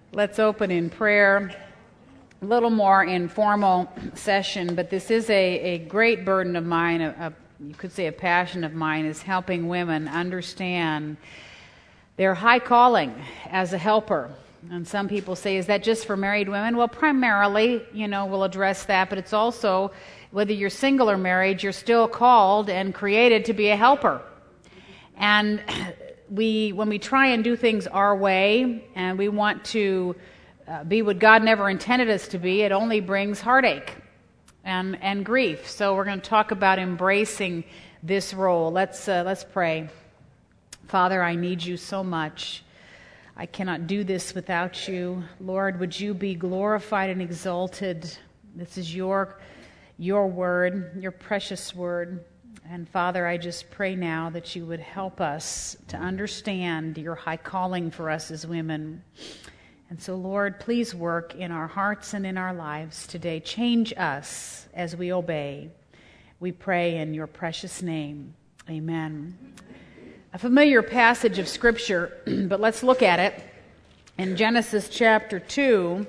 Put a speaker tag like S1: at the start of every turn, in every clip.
S1: Let's open in prayer. A little more informal session, but this is a great burden of mine, you could say a passion of mine, is helping women understand their high calling as a helper. And some people say, is that just for married women? Well, primarily, we'll address that, but it's also, whether you're single or married, you're still called and created to be a helper. And when we try and do things our way, and we want to be what God never intended us to be, it only brings heartache and grief. So we're going to talk about embracing this role. Let's pray. Father, I need you so much. I cannot do this without you. Lord, would you be glorified and exalted? This is your word, your precious word. And Father, I just pray now that you would help us to understand your high calling for us as women. And so, Lord, please work in our hearts and in our lives today. Change us as we obey. We pray in your precious name. Amen. A familiar passage of Scripture, but let's look at it. In Genesis chapter 2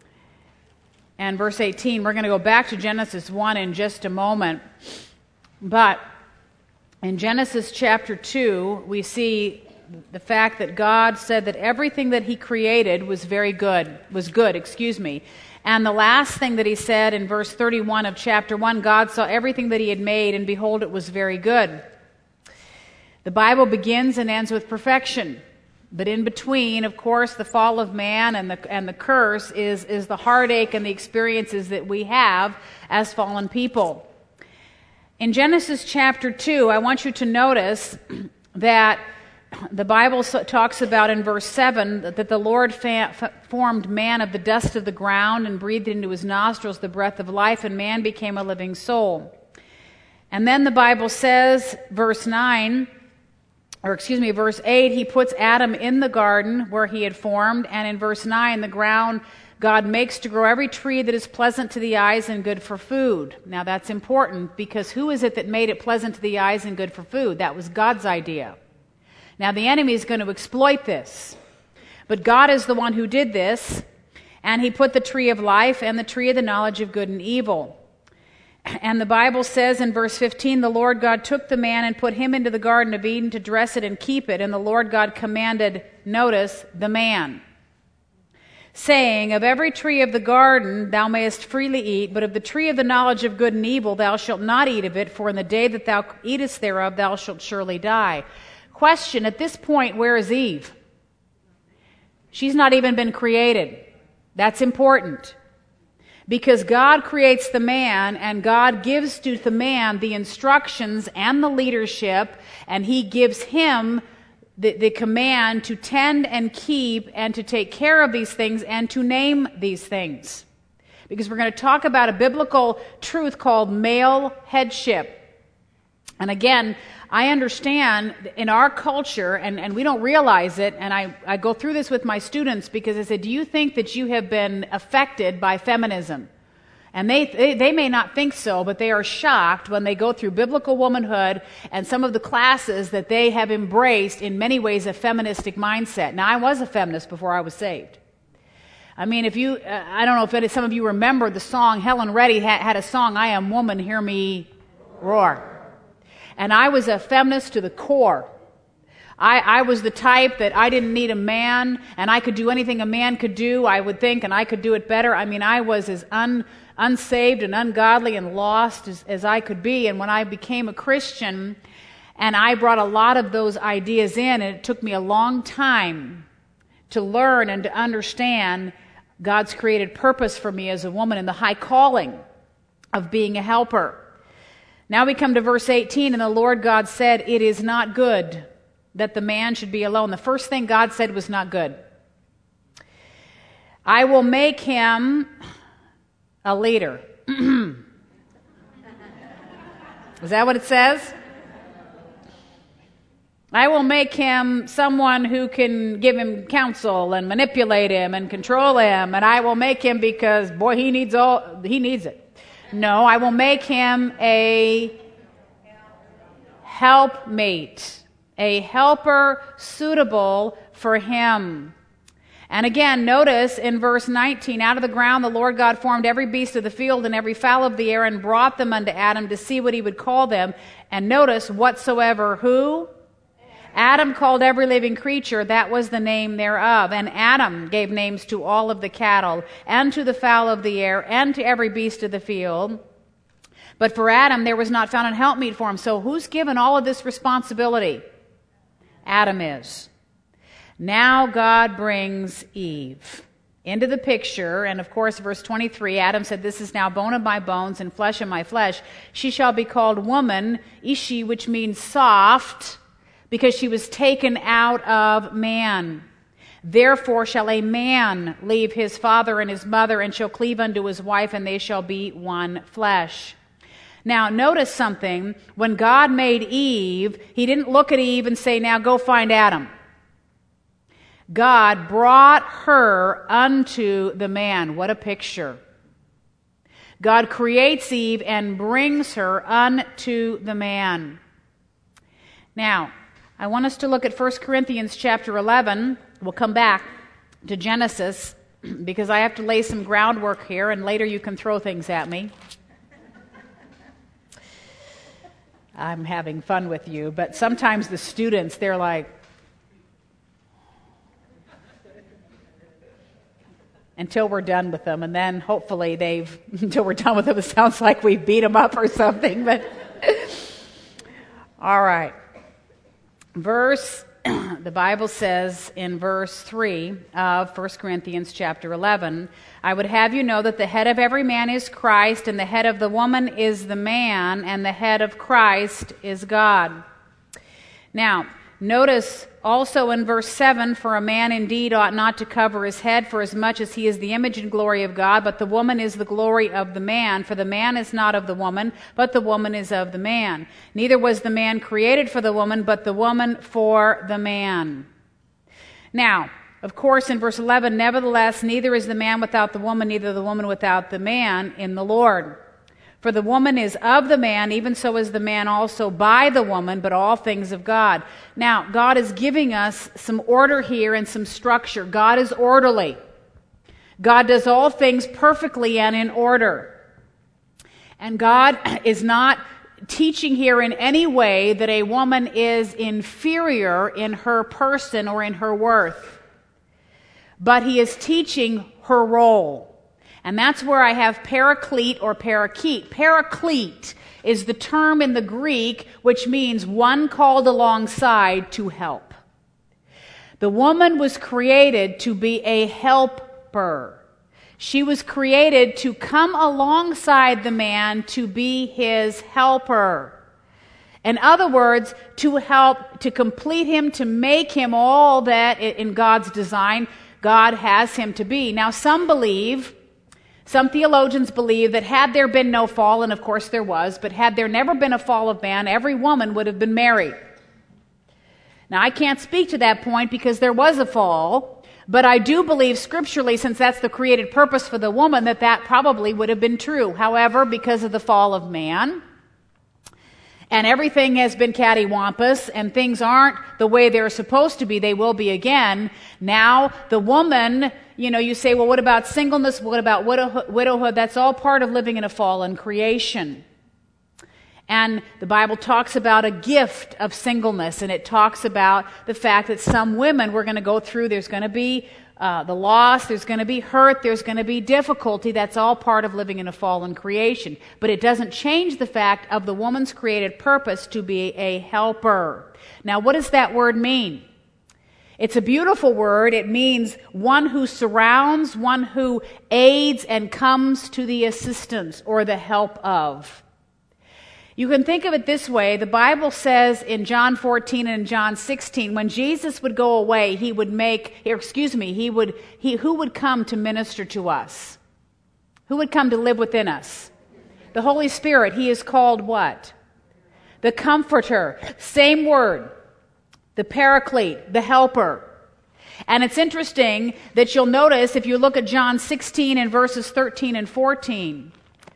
S1: and verse 18, we're going to go back to Genesis 1 in just a moment. But in Genesis chapter 2, we see the fact that God said that everything that he created was good. And the last thing that he said in verse 31 of chapter 1, God saw everything that he had made, and behold, it was very good. The Bible begins and ends with perfection. But in between, of course, the fall of man and the curse is the heartache and the experiences that we have as fallen people. In Genesis chapter 2, I want you to notice that the Bible talks about in verse 7 that the Lord formed man of the dust of the ground and breathed into his nostrils the breath of life, and man became a living soul. And then the Bible says, verse 8, he puts Adam in the garden where he had formed, and in verse 9, the ground God makes to grow every tree that is pleasant to the eyes and good for food. Now that's important, because who is it that made it pleasant to the eyes and good for food? That was God's idea. Now the enemy is going to exploit this. But God is the one who did this, and he put the tree of life and the tree of the knowledge of good and evil. And the Bible says in verse 15, the Lord God took the man and put him into the Garden of Eden to dress it and keep it. And the Lord God commanded, notice, the man, saying, of every tree of the garden thou mayest freely eat, but of the tree of the knowledge of good and evil thou shalt not eat of it, for in the day that thou eatest thereof thou shalt surely die. Question, at this point, where is Eve? She's not even been created. That's important. Because God creates the man, and God gives to the man the instructions and the leadership, and he gives him the command to tend and keep and to take care of these things and to name these things. Because we're going to talk about a biblical truth called male headship. And again, I understand in our culture, and we don't realize it, and I go through this with my students because I said, do you think that you have been affected by feminism? And they may not think so, but they are shocked when they go through biblical womanhood and some of the classes that they have embraced in many ways a feministic mindset. Now, I was a feminist before I was saved. I mean, I don't know if some of you remember the song, Helen Reddy had a song, I Am Woman, Hear Me Roar. And I was a feminist to the core. I was the type that I didn't need a man, and I could do anything a man could do, I would think, and I could do it better. I mean, I was as unsaved and ungodly and lost as I could be. And when I became a Christian, and I brought a lot of those ideas in, and it took me a long time to learn and to understand God's created purpose for me as a woman and the high calling of being a helper. Now we come to verse 18, and the Lord God said, it is not good that the man should be alone. The first thing God said was not good. I will make him a leader. Is that what it says? I will make him someone who can give him counsel and manipulate him and control him, and I will make him because, boy, he needs it. No, I will make him a helpmate, a helper suitable for him. And again, notice in verse 19, out of the ground the Lord God formed every beast of the field and every fowl of the air and brought them unto Adam to see what he would call them. And notice, whatsoever who? Adam called every living creature, that was the name thereof. And Adam gave names to all of the cattle, and to the fowl of the air, and to every beast of the field. But for Adam there was not found an helpmeet for him. So who's given all of this responsibility? Adam is. Now God brings Eve into the picture, and of course, verse 23, Adam said, "This is now bone of my bones and flesh of my flesh. She shall be called woman, Ishi, which means soft, because she was taken out of man. Therefore shall a man leave his father and his mother, and shall cleave unto his wife, and they shall be one flesh." Now, notice something. When God made Eve, he didn't look at Eve and say, "Now go find Adam." God brought her unto the man. What a picture. God creates Eve and brings her unto the man. Now, I want us to look at 1 Corinthians chapter 11. We'll come back to Genesis because I have to lay some groundwork here, and later you can throw things at me. I'm having fun with you, but sometimes the students, they're like, until we're done with them, and then hopefully until we're done with them, it sounds like we beat them up or something, but all right. The Bible says in verse 3 of 1 Corinthians chapter 11, "I would have you know that the head of every man is Christ, and the head of the woman is the man, and the head of Christ is God." Now, notice also in verse 7, "For a man indeed ought not to cover his head, for as much as he is the image and glory of God, but the woman is the glory of the man. For the man is not of the woman, but the woman is of the man. Neither was the man created for the woman, but the woman for the man." Now, of course, in verse 11, "Nevertheless, neither is the man without the woman, neither the woman without the man in the Lord. For the woman is of the man, even so is the man also by the woman, but all things of God." Now, God is giving us some order here and some structure. God is orderly. God does all things perfectly and in order. And God is not teaching here in any way that a woman is inferior in her person or in her worth. But he is teaching her role. And that's where I have paraclete or parakeet. Paraclete is the term in the Greek which means one called alongside to help. The woman was created to be a helper. She was created to come alongside the man to be his helper. In other words, to help, to complete him, to make him all that in God's design God has him to be. Now, some theologians believe that had there been no fall, and of course there was, but had there never been a fall of man, every woman would have been married. Now, I can't speak to that point because there was a fall, but I do believe scripturally, since that's the created purpose for the woman, that probably would have been true. However, because of the fall of man, and everything has been cattywampus, and things aren't the way they're supposed to be, they will be again. Now, the woman, you say, well, what about singleness? What about widowhood? That's all part of living in a fallen creation. And the Bible talks about a gift of singleness, and it talks about the fact that some women we're going to go through, there's going to be the loss, there's going to be hurt, there's going to be difficulty. That's all part of living in a fallen creation. But it doesn't change the fact of the woman's created purpose to be a helper. Now, what does that word mean? It's a beautiful word. It means one who surrounds, one who aids and comes to the assistance or the help of. You can think of it this way. The Bible says in John 14 and John 16, when Jesus would go away, who would come to minister to us? Who would come to live within us? The Holy Spirit. He is called what? The Comforter. Same word. The Paraclete, the Helper. And it's interesting that you'll notice if you look at John 16 and verses 13 and 14,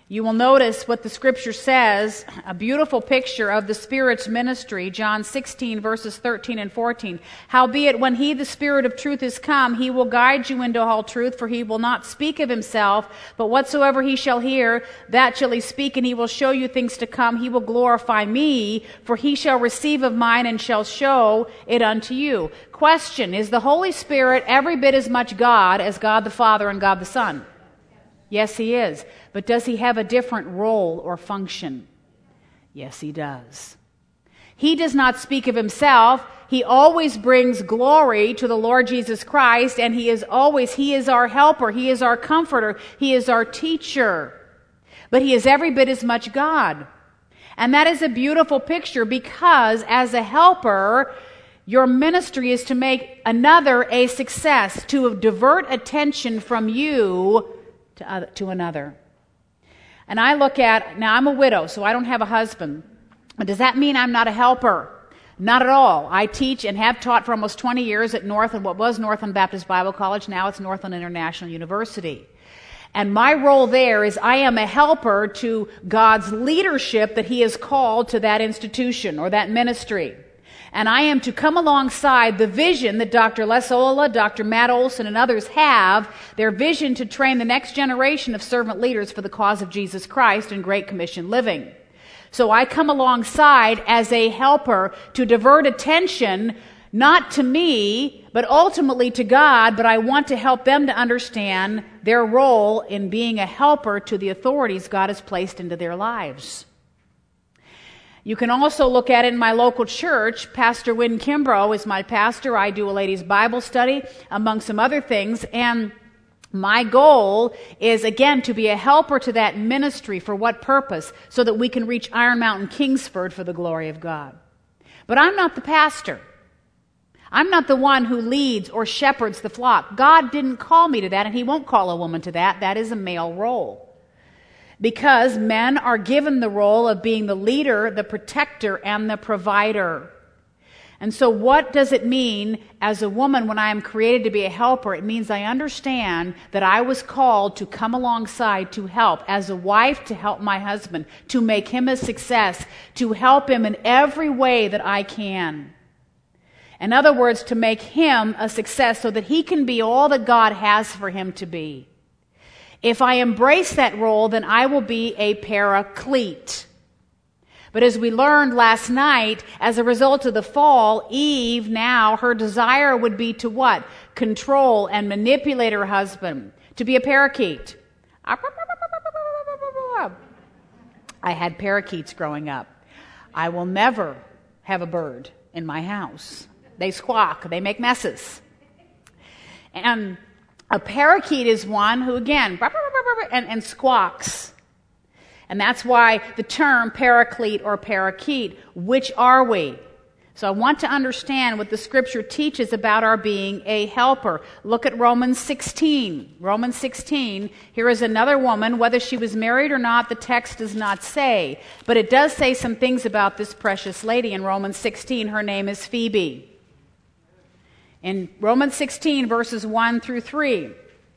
S1: You will notice what the Scripture says, a beautiful picture of the Spirit's ministry, John 16, verses 13 and 14. Howbeit, when he, the Spirit of truth, is come, he will guide you into all truth, for he will not speak of himself, but whatsoever he shall hear, that shall he speak, and he will show you things to come. He will glorify me, for he shall receive of mine and shall show it unto you. Question, is the Holy Spirit every bit as much God as God the Father and God the Son? Yes, he is. But does he have a different role or function? Yes, he does. He does not speak of himself. He always brings glory to the Lord Jesus Christ, and he is our helper. He is our comforter. He is our teacher. But he is every bit as much God. And that is a beautiful picture, because as a helper, your ministry is to make another a success, to divert attention from you to another. And I look at, now I'm a widow, so I don't have a husband. But does that mean I'm not a helper? Not at all. I teach and have taught for almost 20 years at what was Northland Baptist Bible College. Now it's Northland International University. And my role there is I am a helper to God's leadership that he has called to that institution or that ministry. And I am to come alongside the vision that Dr. Les Ola, Dr. Matt Olson, and others have, their vision to train the next generation of servant leaders for the cause of Jesus Christ in Great Commission living. So I come alongside as a helper to divert attention, not to me, but ultimately to God, but I want to help them to understand their role in being a helper to the authorities God has placed into their lives. You can also look at it in my local church. Pastor Wynn Kimbrough is my pastor. I do a ladies' Bible study, among some other things. And my goal is, again, to be a helper to that ministry. For what purpose? So that we can reach Iron Mountain Kingsford for the glory of God. But I'm not the pastor. I'm not the one who leads or shepherds the flock. God didn't call me to that, and he won't call a woman to that. That is a male role. Because men are given the role of being the leader, the protector, and the provider. And so what does it mean as a woman when I am created to be a helper? It means I understand that I was called to come alongside to help, as a wife to help my husband, to make him a success, to help him in every way that I can. In other words, to make him a success so that he can be all that God has for him to be. If I embrace that role, then I will be a paraclete. But as we learned last night, as a result of the fall, Eve, now, her desire would be to what? Control and manipulate her husband. To be a parakeet. I had parakeets growing up. I will never have a bird in my house. They squawk. They make messes. And a parakeet is one who, again, and squawks. And that's why the term paraclete or parakeet, which are we? So I want to understand what the Scripture teaches about our being a helper. Look at Romans 16. Romans 16, here is another woman. Whether she was married or not, the text does not say. But it does say some things about this precious lady in Romans 16. Her name is Phoebe. In Romans 16, verses 1 through 3,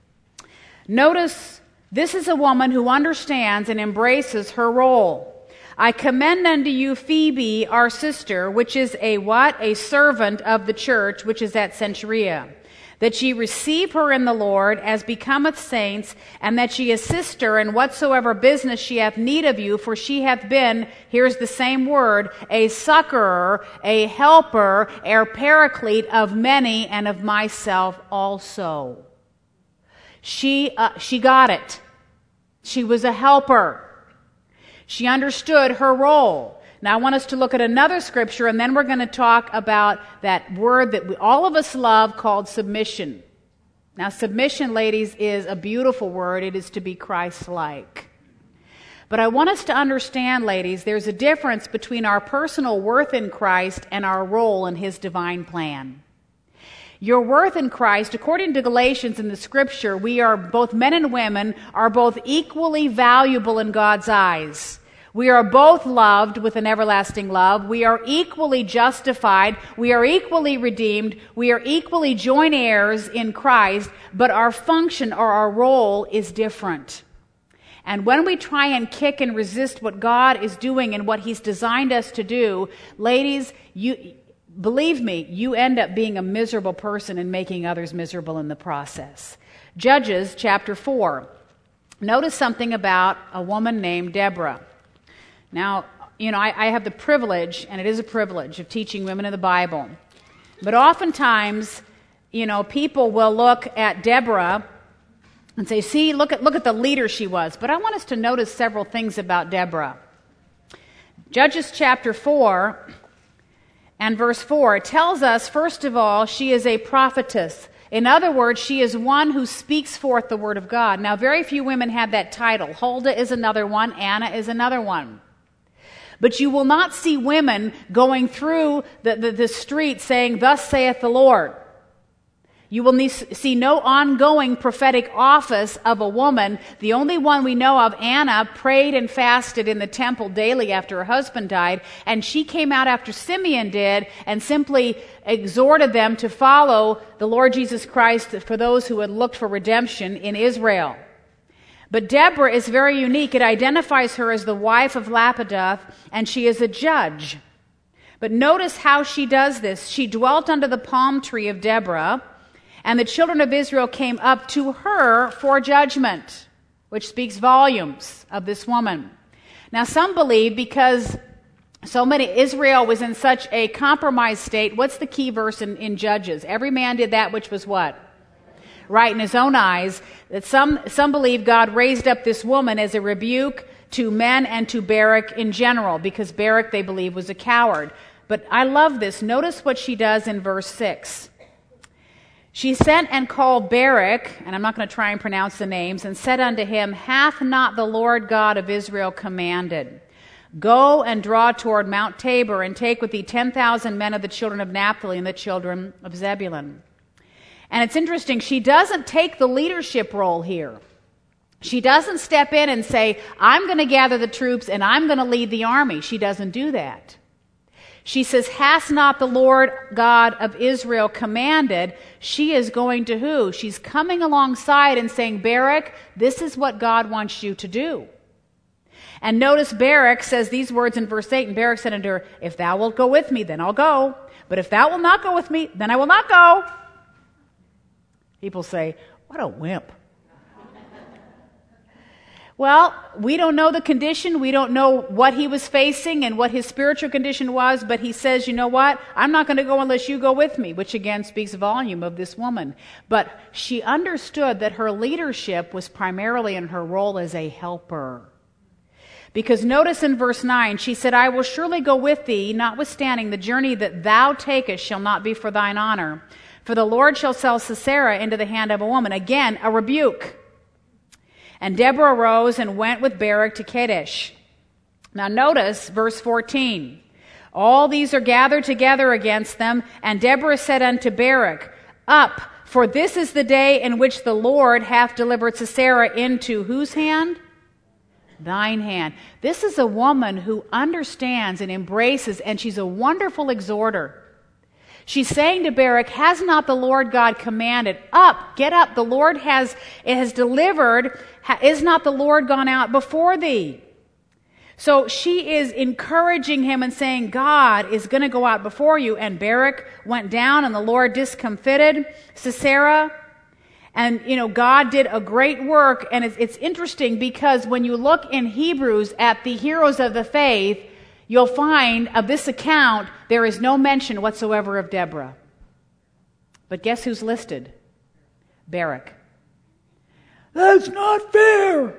S1: notice this is a woman who understands and embraces her role. I commend unto you Phoebe, our sister, which is a what? A servant of the church, which is at Cenchrea, that ye receive her in the Lord as becometh saints, and that ye assist her in whatsoever business she hath need of you, for she hath been, here's the same word, a succorer, a helper, a paraclete of many, and of myself also. She got it. She was a helper. She understood her role. Now, I want us to look at another scripture, and then we're going to talk about that word that all of us love called submission. Now, submission, ladies, is a beautiful word. It is to be Christ-like. But I want us to understand, ladies, there's a difference between our personal worth in Christ and our role in his divine plan. Your worth in Christ, according to Galatians in the scripture, we are both men and women are both equally valuable in God's eyes. We are both loved with an everlasting love. We are equally justified. We are equally redeemed. We are equally joint heirs in Christ, but our function or our role is different. And when we try and kick and resist what God is doing and what He's designed us to do, ladies, believe me, you end up being a miserable person and making others miserable in the process. Judges chapter 4. Notice something about a woman named Deborah. Now, I have the privilege, and it is a privilege, of teaching women in the Bible. But oftentimes, people will look at Deborah and say, see, look at the leader she was. But I want us to notice several things about Deborah. Judges chapter 4 and verse 4 tells us, first of all, she is a prophetess. In other words, she is one who speaks forth the word of God. Now, very few women have that title. Huldah is another one. Anna is another one. But you will not see women going through the street saying, thus saith the Lord. You will see no ongoing prophetic office of a woman. The only one we know of, Anna, prayed and fasted in the temple daily after her husband died, and she came out after Simeon did and simply exhorted them to follow the Lord Jesus Christ for those who had looked for redemption in Israel. But Deborah is very unique. It identifies her as the wife of Lapidoth, and she is a judge. But notice how she does this. She dwelt under the palm tree of Deborah, and the children of Israel came up to her for judgment, which speaks volumes of this woman. Now, some believe because Israel was in such a compromised state, what's the key verse in Judges? Every man did that which was what? Right in his own eyes. That some believe God raised up this woman as a rebuke to men and to Barak in general, because Barak, they believe, was a coward. But I love this. Notice what she does in verse 6. She sent and called Barak, and I'm not going to try and pronounce the names, and said unto him, hath not the Lord God of Israel commanded? Go and draw toward Mount Tabor, and take with thee 10,000 men of the children of Naphtali and the children of Zebulun. And it's interesting, she doesn't take the leadership role here. She doesn't step in and say, I'm going to gather the troops and I'm going to lead the army. She doesn't do that. She says, hath not the Lord God of Israel commanded? She is going to who? She's coming alongside and saying, Barak, this is what God wants you to do. And notice Barak says these words in verse 8, and Barak said unto her, if thou wilt go with me, then I'll go. But if thou wilt not go with me, then I will not go. People say, what a wimp. Well, we don't know the condition. We don't know what he was facing and what his spiritual condition was, but he says, you know what? I'm not going to go unless you go with me, which again speaks volume of this woman. But she understood that her leadership was primarily in her role as a helper. Because notice in verse 9, she said, I will surely go with thee, notwithstanding the journey that thou takest shall not be for thine honor. For the Lord shall sell Sisera into the hand of a woman. Again, a rebuke. And Deborah arose and went with Barak to Kadesh. Now notice verse 14. All these are gathered together against them. And Deborah said unto Barak, up, for this is the day in which the Lord hath delivered Sisera into whose hand? Thine hand. This is a woman who understands and embraces, and she's a wonderful exhorter. She's saying to Barak, has not the Lord God commanded? Up, get up, the Lord has delivered. Is not the Lord gone out before thee? So she is encouraging him and saying, God is going to go out before you. And Barak went down, and the Lord discomfited Sisera. And, God did a great work. And it's interesting because when you look in Hebrews at the heroes of the faith, you'll find of this account, there is no mention whatsoever of Deborah. But guess who's listed? Barak. That's not fair.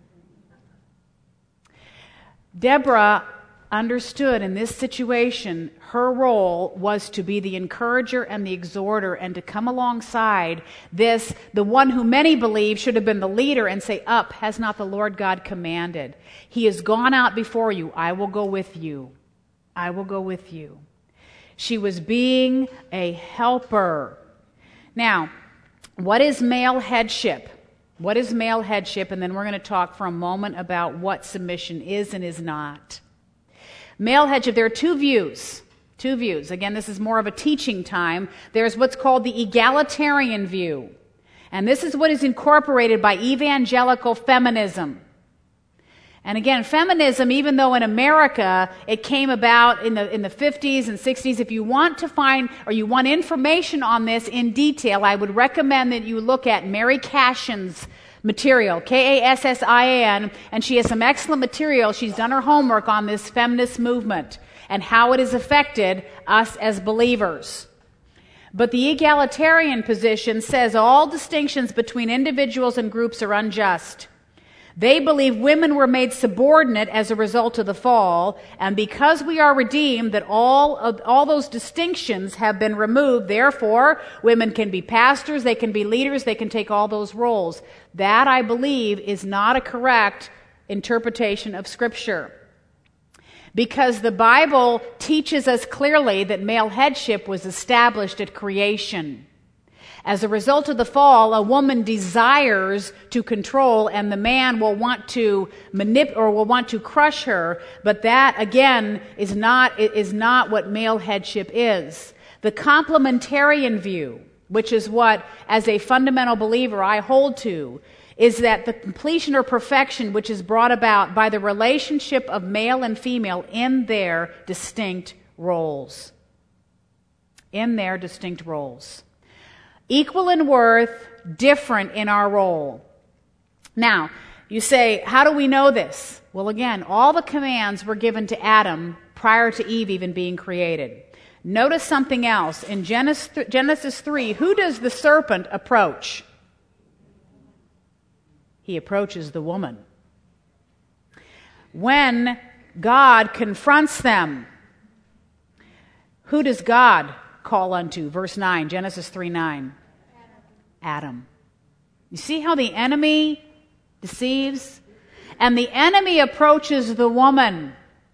S1: Deborah understood in this situation, her role was to be the encourager and the exhorter and to come alongside the one who many believe should have been the leader, and say, up, has not the Lord God commanded? He has gone out before you. I will go with you. I will go with you. She was being a helper. Now, what is male headship? What is male headship? And then we're going to talk for a moment about what submission is and is not. Male headship, there are two views. Two views. Again, this is more of a teaching time. There's what's called the egalitarian view. And this is what is incorporated by evangelical feminism. And again, feminism, even though in America it came about in the 50s and 60s, if you want to find or you want information on this in detail, I would recommend that you look at Mary Cashin's material, Kassin, and she has some excellent material. She's done her homework on this feminist movement and how it has affected us as believers. But the egalitarian position says all distinctions between individuals and groups are unjust. They believe women were made subordinate as a result of the fall, and because we are redeemed, that all those distinctions have been removed. Therefore, women can be pastors, they can be leaders, they can take all those roles. That, I believe, is not a correct interpretation of Scripture. Because the Bible teaches us clearly that male headship was established at creation. As a result of the fall, a woman desires to control, and the man will want to manipulate or will want to crush her. But that, again, is not what male headship is. The complementarian view, which is what, as a fundamental believer, I hold to, is that the completion or perfection which is brought about by the relationship of male and female in their distinct roles. In their distinct roles. Equal in worth, different in our role. Now, you say, how do we know this? Well, again, all the commands were given to Adam prior to Eve even being created. Notice something else. In Genesis 3, who does the serpent approach? He approaches the woman. When God confronts them, who does God call unto? Verse 9, Genesis 3:9. Adam. You see how the enemy deceives? And the enemy approaches the woman.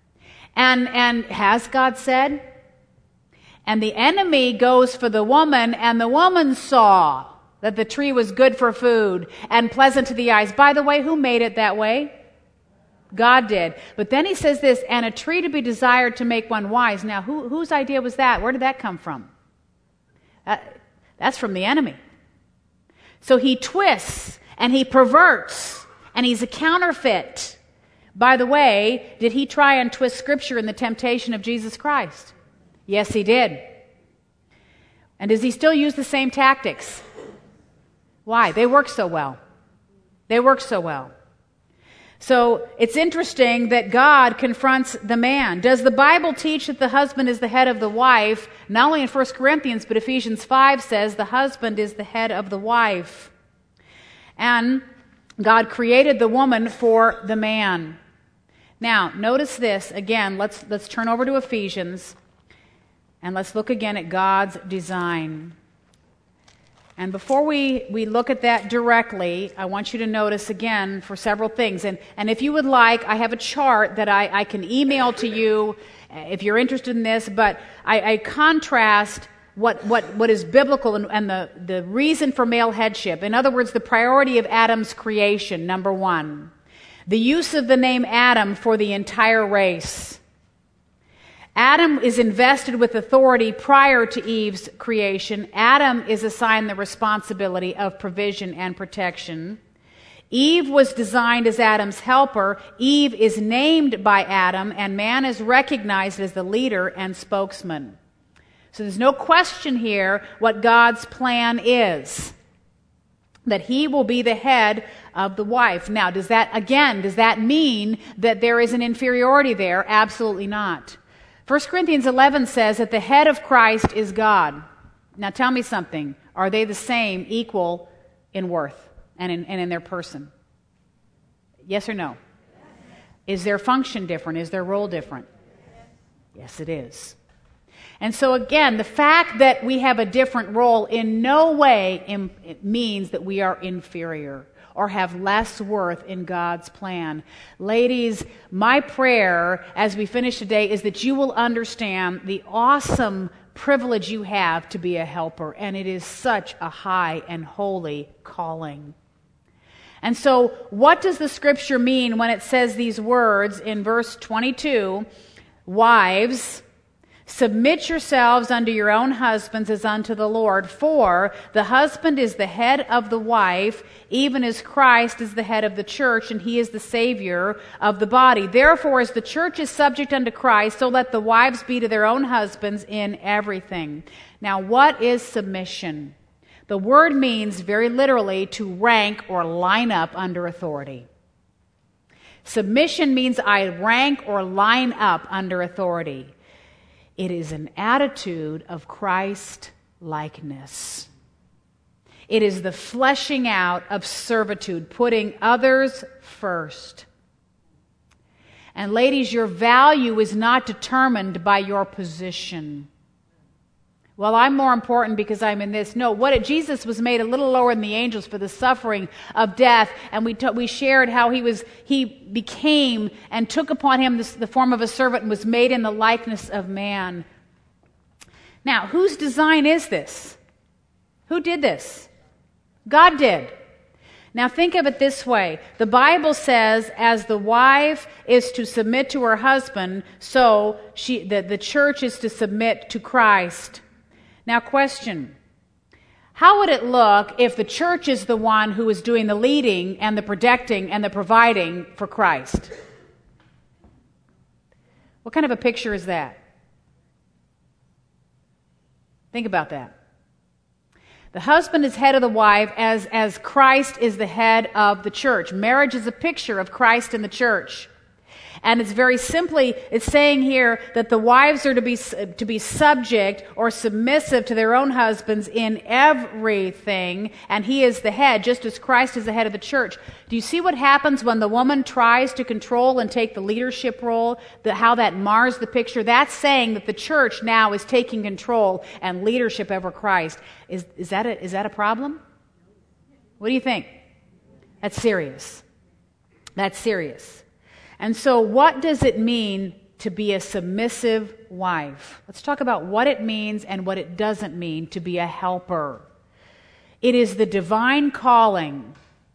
S1: And has God said? And the enemy goes for the woman, and the woman saw that the tree was good for food and pleasant to the eyes. By the way, who made it that way? God did. But then he says this, and a tree to be desired to make one wise. Now, whose idea was that? Where did that come from? That's from the enemy. So he twists and he perverts and he's a counterfeit. By the way, did he try and twist Scripture in the temptation of Jesus Christ? Yes, he did. And does he still use the same tactics? Why? They work so well. They work so well. So it's interesting that God confronts the man. Does the Bible teach that the husband is the head of the wife? Not only in 1 Corinthians, but Ephesians 5 says the husband is the head of the wife. And God created the woman for the man. Now, notice this. Again, let's turn over to Ephesians, and let's look again at God's design. And before we look at that directly, I want you to notice again for several things. And if you would like, I have a chart that I can email to you if you're interested in this, but I contrast what is biblical and the reason for male headship. In other words, the priority of Adam's creation, number one. The use of the name Adam for the entire race. Adam is invested with authority prior to Eve's creation. Adam is assigned the responsibility of provision and protection. Eve was designed as Adam's helper. Eve is named by Adam, and man is recognized as the leader and spokesman. So there's no question here what God's plan is. That he will be the head of the wife. Now, does that mean that there is an inferiority there? Absolutely not. 1 Corinthians 11 says that the head of Christ is God. Now tell me something. Are they the same, equal in worth and in their person? Yes or no? Is their function different? Is their role different? Yes, it is. And so again, the fact that we have a different role in no way means that we are inferior or have less worth in God's plan. Ladies, my prayer as we finish today is that you will understand the awesome privilege you have to be a helper, and it is such a high and holy calling. And so, what does the Scripture mean when it says these words in verse 22, wives, Submit yourselves unto your own husbands as unto the Lord, for the husband is the head of the wife, even as Christ is the head of the church, and he is the Savior of the body. Therefore, as the church is subject unto Christ, so let the wives be to their own husbands in everything. Now, what is submission? The word means very literally to rank or line up under authority. Submission means I rank or line up under authority. It is an attitude of Christ-likeness. It is the fleshing out of servitude, putting others first. And ladies, your value is not determined by your position. Well, I'm more important because I'm in this. No, Jesus was made a little lower than the angels for the suffering of death, and we shared how he became and took upon him the form of a servant and was made in the likeness of man. Now, whose design is this? Who did this? God did. Now think of it this way. The Bible says, as the wife is to submit to her husband, so the church is to submit to Christ. Now question, how would it look if the church is the one who is doing the leading and the protecting and the providing for Christ? What kind of a picture is that? Think about that. The husband is head of the wife as Christ is the head of the church. Marriage is a picture of Christ and the church. And it's very simply, it's saying here that the wives are to be subject or submissive to their own husbands in everything, and he is the head, just as Christ is the head of the church. Do you see what happens when the woman tries to control and take the leadership role, how that mars the picture? That's saying that the church now is taking control and leadership over Christ. Is that a problem? What do you think? That's serious. That's serious. And so what does it mean to be a submissive wife? Let's talk about what it means and what it doesn't mean to be a helper. It is the divine calling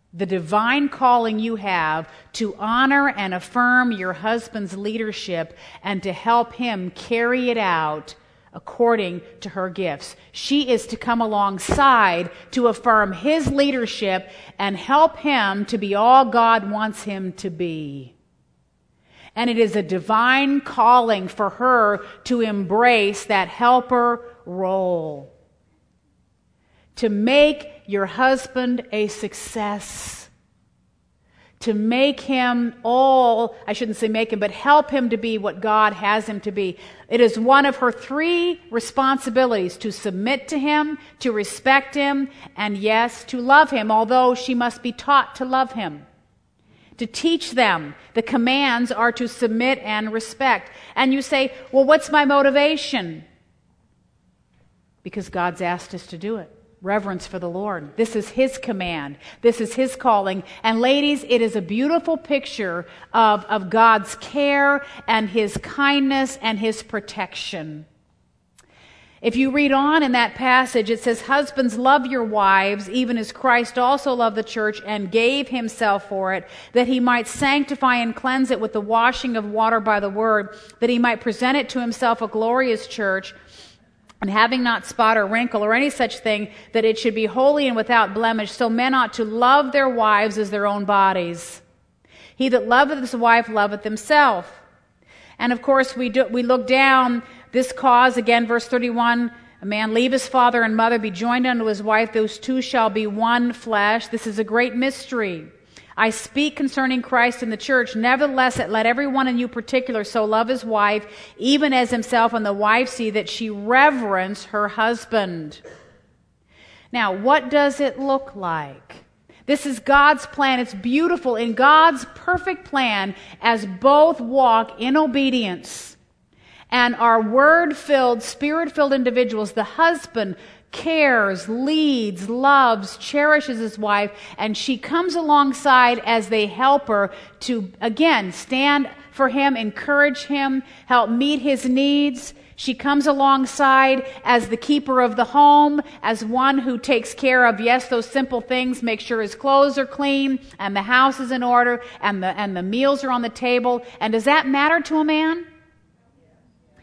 S1: you have to honor and affirm your husband's leadership and to help him carry it out according to her gifts. She is to come alongside to affirm his leadership and help him to be all God wants him to be. And it is a divine calling for her to embrace that helper role. To make your husband a success. To make him I shouldn't say make him, but help him to be what God has him to be. It is one of her 3 responsibilities: to submit to him, to respect him, and yes, to love him, although she must be taught to love him. To teach them. The commands are to submit and respect. And you say, well, what's my motivation? Because God's asked us to do it. Reverence for the Lord. This is his command. This is his calling. And ladies, it is a beautiful picture of God's care and his kindness and his protection. If you read on in that passage, it says, husbands, love your wives, even as Christ also loved the church and gave himself for it, that he might sanctify and cleanse it with the washing of water by the word, that he might present it to himself a glorious church, and having not spot or wrinkle or any such thing, that it should be holy and without blemish. So men ought to love their wives as their own bodies. He that loveth his wife loveth himself. And of course, we look down this cause, again, verse 31, a man leave his father and mother, be joined unto his wife, those two shall be one flesh. This is a great mystery. I speak concerning Christ and the church. Nevertheless, let every one in you particular so love his wife, even as himself, and the wife see that she reverence her husband. Now, what does it look like? This is God's plan. It's beautiful in God's perfect plan as both walk in obedience and are word-filled, spirit-filled individuals. The husband cares, leads, loves, cherishes his wife, and she comes alongside as they help her to, again, stand for him, encourage him, help meet his needs. She comes alongside as the keeper of the home, as one who takes care of, yes, those simple things, make sure his clothes are clean and the house is in order and the meals are on the table. And does that matter to a man?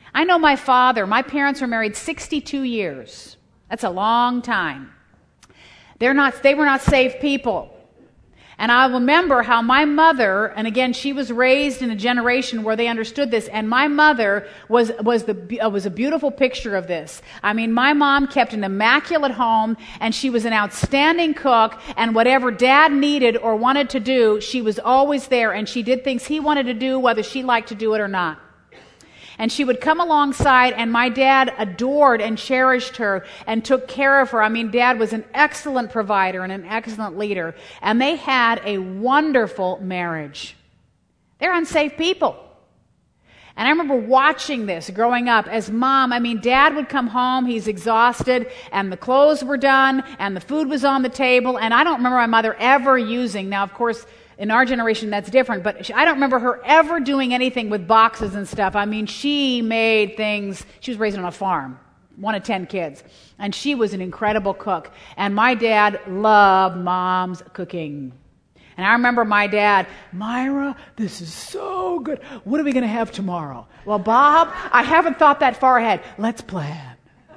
S1: I know my parents were married 62 years. That's a long time. They were not saved people. And I remember how my mother, and again, she was raised in a generation where they understood this, and my mother was a beautiful picture of this. I mean, my mom kept an immaculate home, and she was an outstanding cook, and whatever Dad needed or wanted to do, she was always there, and she did things he wanted to do, whether she liked to do it or not. And she would come alongside, and my dad adored and cherished her and took care of her. I mean, Dad was an excellent provider and an excellent leader. And they had a wonderful marriage. They're unsaved people. And I remember watching this growing up as Mom. I mean, Dad would come home, he's exhausted, and the clothes were done, and the food was on the table. And I don't remember my mother ever using, now of course, in our generation, that's different, but I don't remember her ever doing anything with boxes and stuff. I mean, she made things. She was raised on a farm, 1 of 10 kids, and she was an incredible cook. And my dad loved Mom's cooking. And I remember my dad, Myra, this is so good. What are we going to have tomorrow? Well, Bob, I haven't thought that far ahead. Let's plan.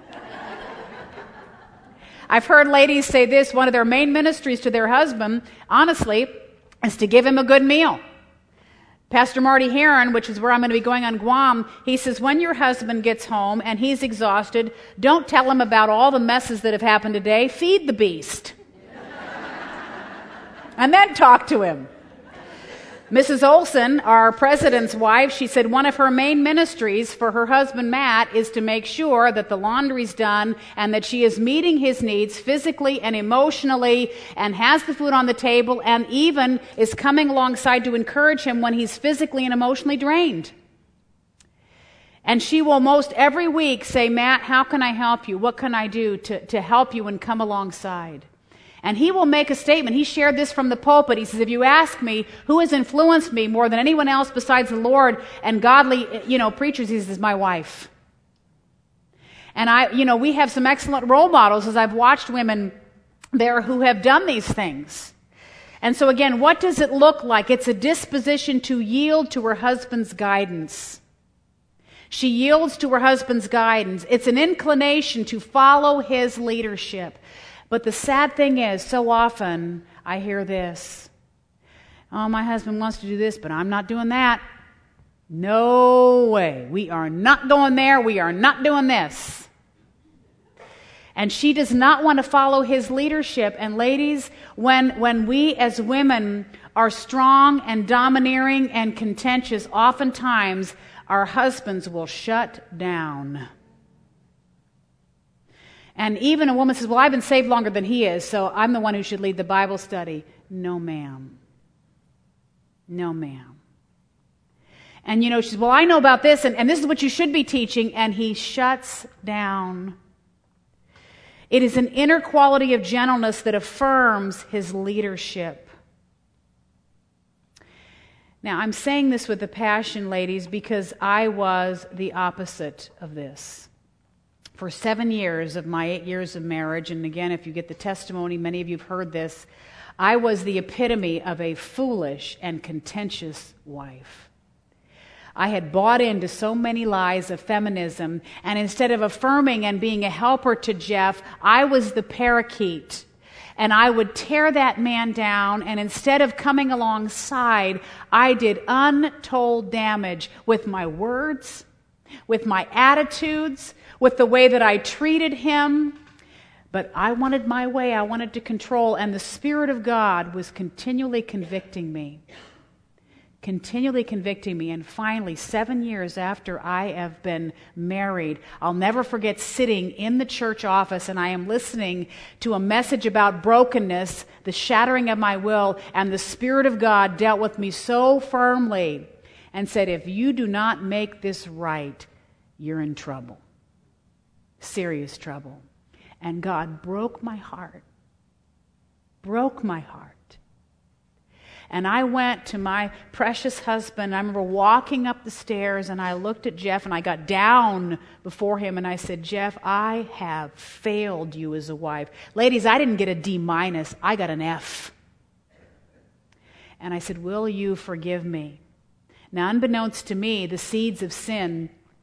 S1: I've heard ladies say this, one of their main ministries to their husband, honestly, is to give him a good meal. Pastor Marty Heron, which is where I'm going to be going on Guam, he says, when your husband gets home and he's exhausted, don't tell him about all the messes that have happened today. Feed the beast. And then talk to him. Mrs. Olson, our president's wife, she said one of her main ministries for her husband, Matt, is to make sure that the laundry's done and that she is meeting his needs physically and emotionally and has the food on the table and even is coming alongside to encourage him when he's physically and emotionally drained. And she will most every week say, Matt, how can I help you? What can I do to help you and come alongside? And he will make a statement. He shared this from the pulpit. He says, if you ask me who has influenced me more than anyone else besides the Lord and godly, preachers, he says, my wife. And we have some excellent role models as I've watched women there who have done these things. And so again, what does it look like? It's a disposition to yield to her husband's guidance. She yields to her husband's guidance. It's an inclination to follow his leadership. But the sad thing is, so often I hear this. Oh, my husband wants to do this, but I'm not doing that. No way. We are not going there. We are not doing this. And she does not want to follow his leadership. And ladies, when we as women are strong and domineering and contentious, oftentimes our husbands will shut down. And even a woman says, well, I've been saved longer than he is, so I'm the one who should lead the Bible study. No, ma'am. No, ma'am. And she says, well, I know about this, and this is what you should be teaching, and he shuts down. It is an inner quality of gentleness that affirms his leadership. Now, I'm saying this with a passion, ladies, because I was the opposite of this. For 7 years of my 8 years of marriage, and again, if you get the testimony, many of you have heard this, I was the epitome of a foolish and contentious wife. I had bought into so many lies of feminism, and instead of affirming and being a helper to Jeff, I was the parakeet. And I would tear that man down, and instead of coming alongside, I did untold damage with my words, with my attitudes, with the way that I treated him. But I wanted my way. I wanted to control. And the Spirit of God was continually convicting me. Continually convicting me. And finally, 7 years after I have been married, I'll never forget sitting in the church office, and I am listening to a message about brokenness, the shattering of my will, and the Spirit of God dealt with me so firmly and said, if you do not make this right, you're in trouble. Serious trouble. And God broke my heart. Broke my heart. And I went to my precious husband. I remember walking up the stairs, and I looked at Jeff, and I got down before him, and I said, Jeff, I have failed you as a wife. Ladies, I didn't get a D-, I got an F. And I said, will you forgive me? Now, unbeknownst to me, the seeds of sin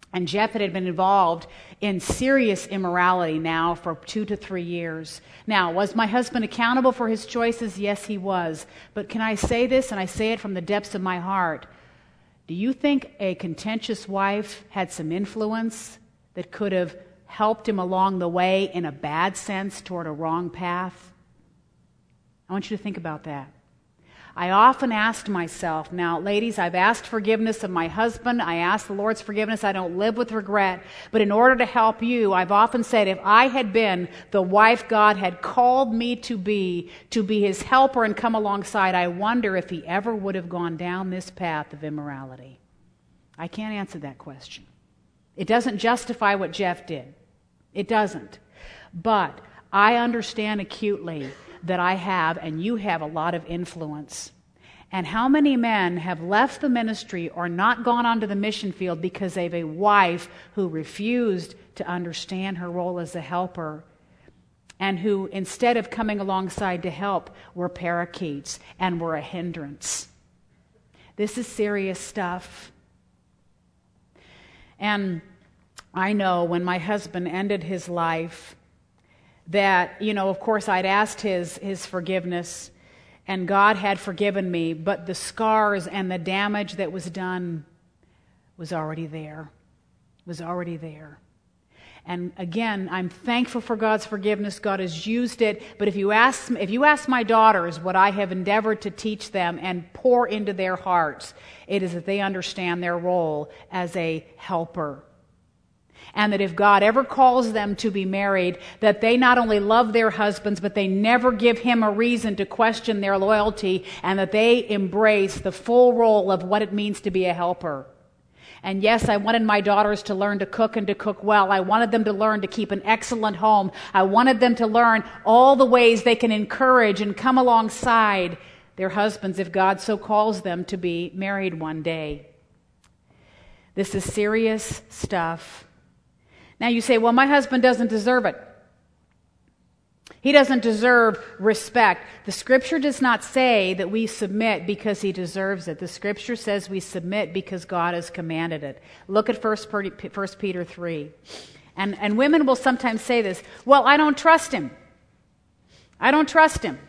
S1: And Jeff had been involved in serious immorality now for 2 to 3 years. Now, was my husband accountable for his choices? Yes, he was. But can I say this, and I say it from the depths of my heart? Do you think a contentious wife had some influence that could have helped him along the way in a bad sense toward a wrong path? I want you to think about that. I often asked myself, now, ladies, I've asked forgiveness of my husband. I asked the Lord's forgiveness. I don't live with regret. But in order to help you, I've often said, if I had been the wife God had called me to be his helper and come alongside, I wonder if he ever would have gone down this path of immorality. I can't answer that question. It doesn't justify what Jeff did. It doesn't. But I understand acutely that I have and you have a lot of influence. And how many men have left the ministry or not gone onto the mission field because they have a wife who refused to understand her role as a helper, and who, instead of coming alongside to help, were parakeets and were a hindrance. This is serious stuff. And I know when my husband ended his life, that, of course, I'd asked his forgiveness, and God had forgiven me, but the scars and the damage that was done was already there. And again, I'm thankful for God's forgiveness. God has used it. But if you ask my daughters what I have endeavored to teach them and pour into their hearts, it is that they understand their role as a helper. And that if God ever calls them to be married, that they not only love their husbands, but they never give him a reason to question their loyalty, and that they embrace the full role of what it means to be a helper. And yes, I wanted my daughters to learn to cook and to cook well. I wanted them to learn to keep an excellent home. I wanted them to learn all the ways they can encourage and come alongside their husbands if God so calls them to be married one day. This is serious stuff. Now you say, well, my husband doesn't deserve it. He doesn't deserve respect. The Scripture does not say that we submit because he deserves it. The Scripture says we submit because God has commanded it. Look at 1 Peter 3. And women will sometimes say this, well, I don't trust him. I don't trust him.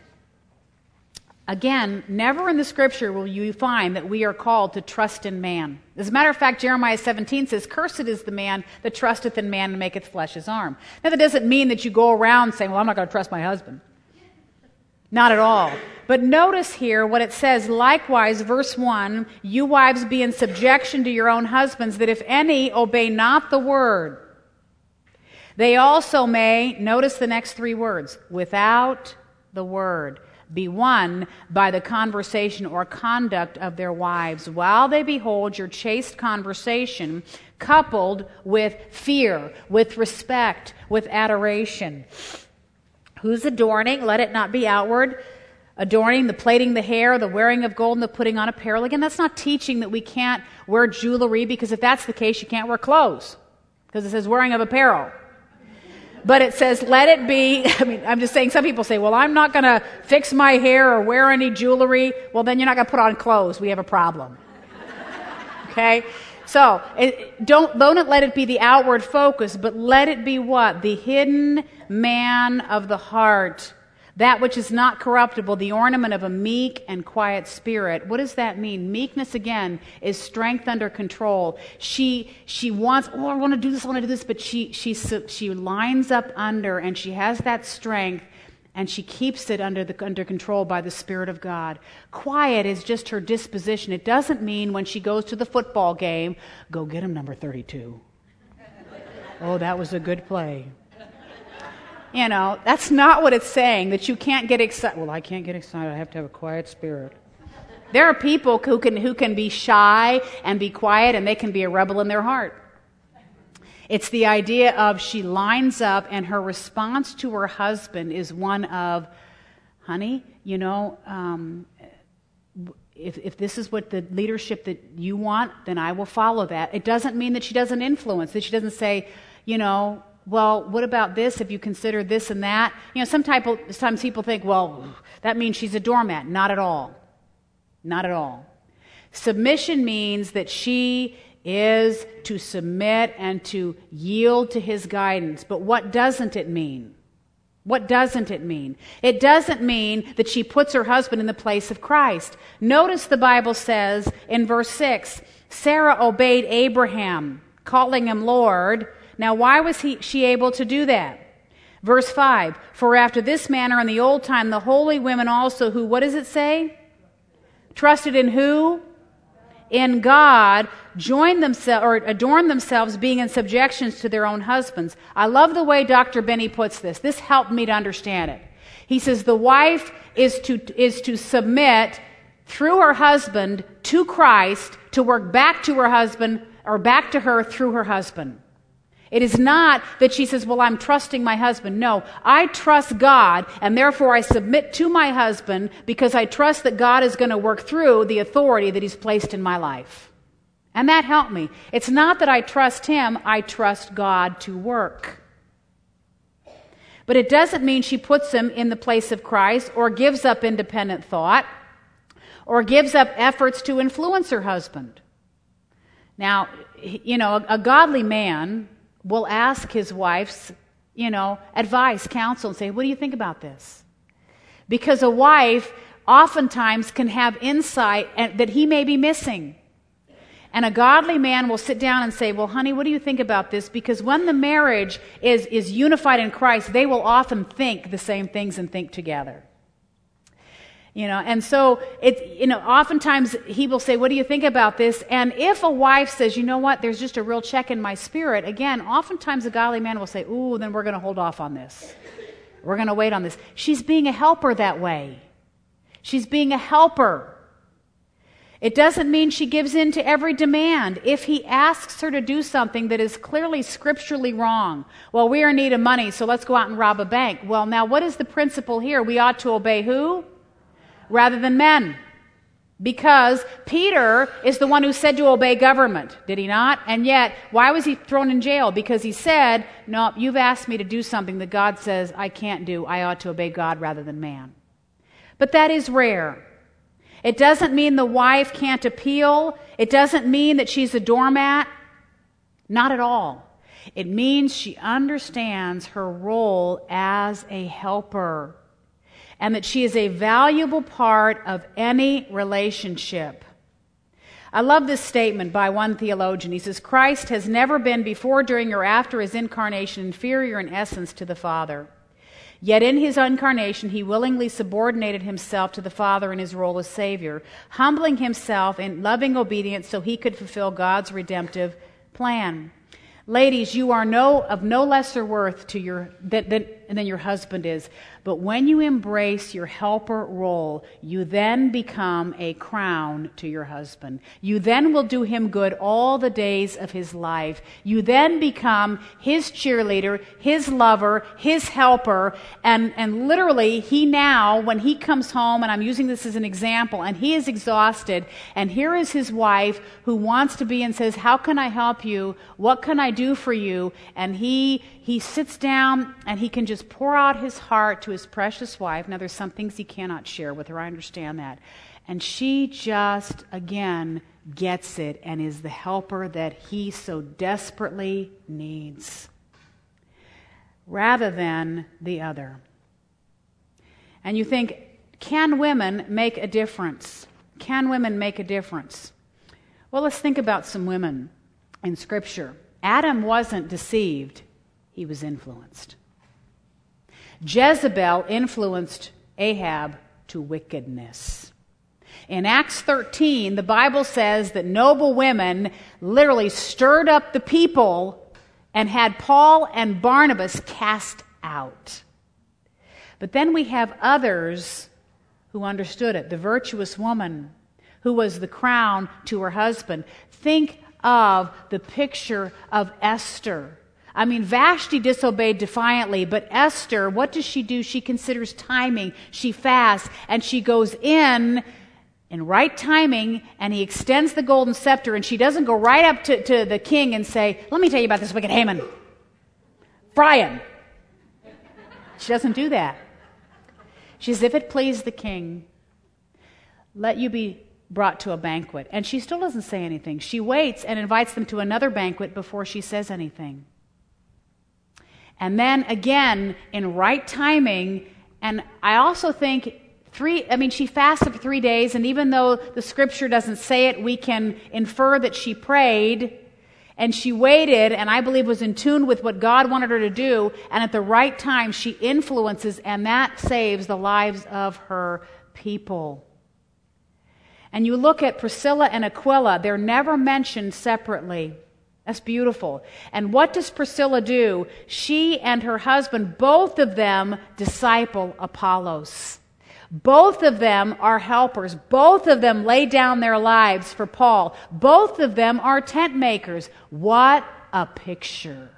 S1: Again, never in the Scripture will you find that we are called to trust in man. As a matter of fact, Jeremiah 17 says, cursed is the man that trusteth in man and maketh flesh his arm. Now, that doesn't mean that you go around saying, well, I'm not going to trust my husband. Not at all. But notice here what it says, likewise, verse 1, you wives be in subjection to your own husbands, that if any obey not the word, they also may, notice the next 3 words, without the word, be won by the conversation or conduct of their wives, while they behold your chaste conversation, coupled with fear, with respect, with adoration. Whose adorning? Let it not be outward. Adorning, the plaiting the hair, the wearing of gold, and the putting on apparel. Again, that's not teaching that we can't wear jewelry, because if that's the case, you can't wear clothes, because it says wearing of apparel. But it says, let it be, I'm just saying, some people say, well, I'm not going to fix my hair or wear any jewelry. Well, then you're not going to put on clothes. We have a problem. Okay? So, don't let it be the outward focus, but let it be what? The hidden man of the heart. That which is not corruptible, the ornament of a meek and quiet spirit. What does that mean? Meekness, again, is strength under control. She wants, I want to do this, but she lines up under, and she has that strength, and she keeps it under control by the Spirit of God. Quiet is just her disposition. It doesn't mean when she goes to the football game, go get him, number 32. Oh, that was a good play. That's not what it's saying, that you can't get excited. Well, I can't get excited. I have to have a quiet spirit. There are people who can be shy and be quiet, and they can be a rebel in their heart. It's the idea of she lines up, and her response to her husband is one of, honey, if this is what the leadership that you want, then I will follow that. It doesn't mean that she doesn't influence, that she doesn't say, well, what about this if you consider this and that? Sometimes people think, well, that means she's a doormat. Not at all. Not at all. Submission means that she is to submit and to yield to his guidance. But what doesn't it mean? What doesn't it mean? It doesn't mean that she puts her husband in the place of Christ. Notice the Bible says in verse 6, Sarah obeyed Abraham, calling him Lord. Now, why was she able to do that? Verse 5, for after this manner in the old time, the holy women also who, what does it say? Trusted in who? In God, joined themselves or adorned themselves being in subjections to their own husbands. I love the way Dr. Benny puts this. This helped me to understand it. He says the wife is to submit through her husband to Christ, to work back to her husband or back to her through her husband. It is not that she says, well, I'm trusting my husband. No, I trust God, and therefore I submit to my husband because I trust that God is going to work through the authority that he's placed in my life. And that helped me. It's not that I trust him, I trust God to work. But it doesn't mean she puts him in the place of Christ or gives up independent thought or gives up efforts to influence her husband. Now, a godly man will ask his wife's, advice, counsel, and say, what do you think about this? Because a wife oftentimes can have insight that he may be missing. And a godly man will sit down and say, well, honey, what do you think about this? Because when the marriage is unified in Christ, they will often think the same things and think together. And so oftentimes he will say, what do you think about this? And if a wife says, you know what, there's just a real check in my spirit, again, oftentimes a godly man will say, ooh, then we're going to hold off on this. We're going to wait on this. She's being a helper that way. She's being a helper. It doesn't mean she gives in to every demand. If he asks her to do something that is clearly scripturally wrong, well, we are in need of money, so let's go out and rob a bank. Well, now what is the principle here? We ought to obey who? Rather than men. Because Peter is the one who said to obey government, did he not? And yet, why was he thrown in jail? Because he said, no, you've asked me to do something that God says I can't do. I ought to obey God rather than man. But that is rare. It doesn't mean the wife can't appeal. It doesn't mean that she's a doormat. Not at all. It means she understands her role as a helper, and that she is a valuable part of any relationship. I love this statement by one theologian. He says, Christ has never been before, during, or after his incarnation inferior in essence to the Father. Yet in his incarnation, he willingly subordinated himself to the Father in his role as Savior, humbling himself in loving obedience so he could fulfill God's redemptive plan. Ladies, you are of no lesser worth to than your husband is. But when you embrace your helper role, you then become a crown to your husband. You then will do him good all the days of his life. You then become his cheerleader, his lover, his helper, and literally he now, when he comes home, and I'm using this as an example, and he is exhausted, and here is his wife who wants to be and says, how can I help you? What can I do for you? And he sits down and he can just pour out his heart to his precious wife. Now, there's some things he cannot share with her. I understand that. And she just, again, gets it and is the helper that he so desperately needs, rather than the other. And you think, can women make a difference? Can women make a difference? Well, let's think about some women in Scripture. Adam wasn't deceived. He was influenced. Jezebel influenced Ahab to wickedness. In Acts 13, the Bible says that noble women literally stirred up the people and had Paul and Barnabas cast out. But then we have others who understood it. The virtuous woman who was the crown to her husband. Think of the picture of Esther. I mean, Vashti disobeyed defiantly, but Esther, what does she do? She considers timing. She fasts, and she goes in right timing, and he extends the golden scepter, and she doesn't go right up to the king and say, let me tell you about this wicked Haman. Fry him. She doesn't do that. She says, if it please the king, let you be brought to a banquet, and she still doesn't say anything. She waits and invites them to another banquet before she says anything. And then again, in right timing, and I also think she fasted for 3 days, and even though the scripture doesn't say it, we can infer that she prayed, and she waited, and I believe was in tune with what God wanted her to do, and at the right time she influences, and that saves the lives of her people. And you look at Priscilla and Aquila, they're never mentioned separately. That's beautiful. And what does Priscilla do? She and her husband, both of them disciple Apollos. Both of them are helpers. Both of them lay down their lives for Paul. Both of them are tent makers. What a picture.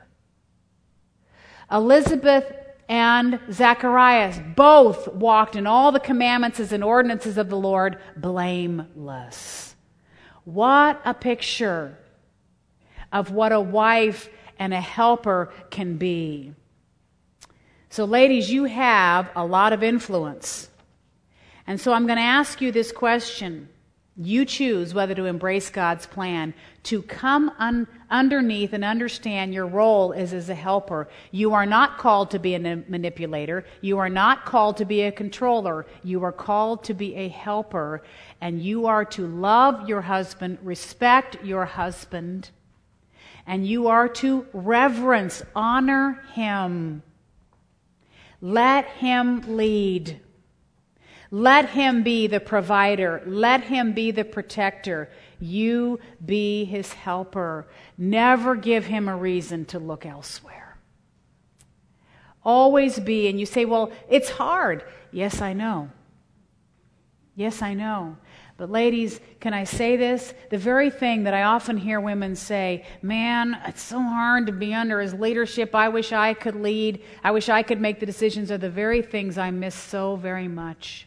S1: Elizabeth and Zacharias both walked in all the commandments and ordinances of the Lord blameless. What a picture of what a wife and a helper can be. So ladies, you have a lot of influence. And so I'm going to ask you this question. You choose whether to embrace God's plan, to come underneath and understand your role as a helper. You are not called to be a manipulator. You are not called to be a controller. You are called to be a helper, and you are to love your husband, respect your husband, and you are to reverence, honor him. Let him lead. Let him be the provider. Let him be the protector. You be his helper. Never give him a reason to look elsewhere. Always be, and you say, well, it's hard. Yes, I know. Yes, I know. But ladies, can I say this? The very thing that I often hear women say, man, it's so hard to be under his leadership. I wish I could lead. I wish I could make the decisions, are the very things I miss so very much.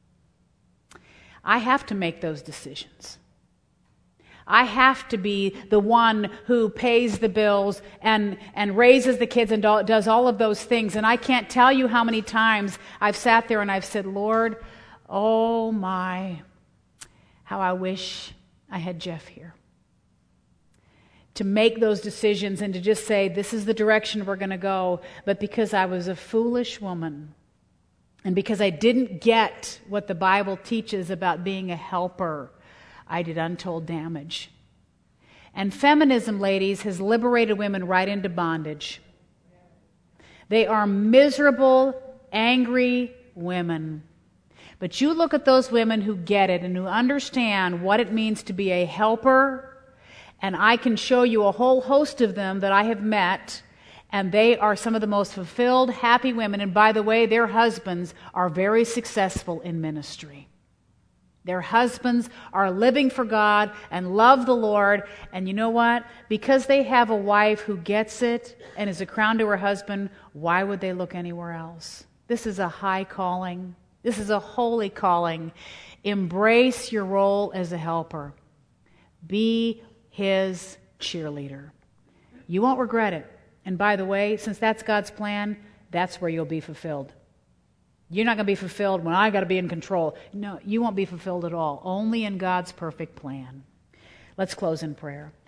S1: I have to make those decisions. I have to be the one who pays the bills and raises the kids and does all of those things. And I can't tell you how many times I've sat there and I've said, Lord, oh my, how I wish I had Jeff here. To make those decisions and to just say, this is the direction we're going to go. But because I was a foolish woman, and because I didn't get what the Bible teaches about being a helper, I did untold damage. And feminism, ladies, has liberated women right into bondage. They are miserable, angry women. But you look at those women who get it and who understand what it means to be a helper, and I can show you a whole host of them that I have met, and they are some of the most fulfilled, happy women. And by the way, their husbands are very successful in ministry. Their husbands are living for God and love the Lord. And you know what? Because they have a wife who gets it and is a crown to her husband, why would they look anywhere else? This is a high calling. This is a holy calling. Embrace your role as a helper. Be his cheerleader. You won't regret it. And by the way, since that's God's plan, that's where you'll be fulfilled. You're not going to be fulfilled when I got to be in control. No, you won't be fulfilled at all. Only in God's perfect plan. Let's close in prayer.